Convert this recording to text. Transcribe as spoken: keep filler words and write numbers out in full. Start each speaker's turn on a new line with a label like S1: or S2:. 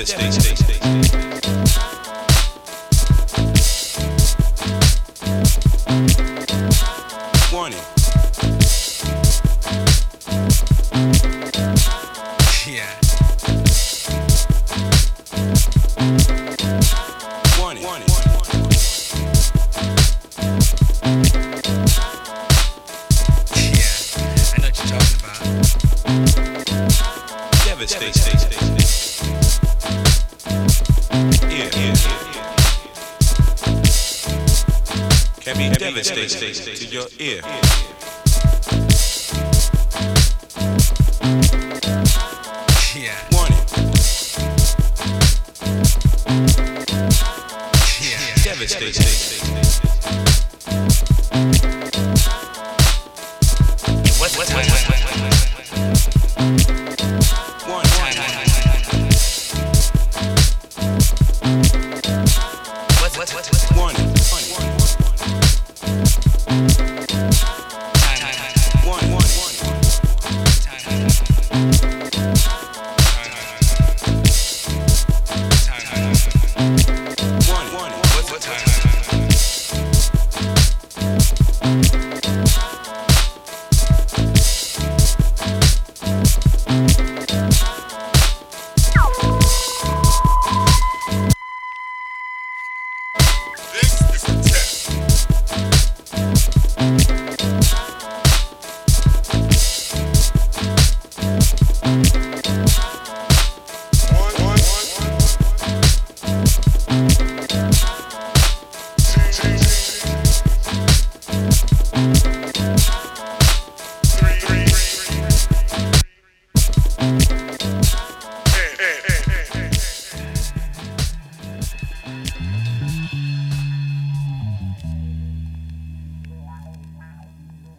S1: Warning. Yeah. Warning. Warning. Yeah, I know what you're talking about. Devastation. Yeah, yeah, yeah. Can be devastating to your ear. Yeah. Warning. Yeah. Devastating. What's what's what's what's one time. What's what's what's what's one. One, one, one.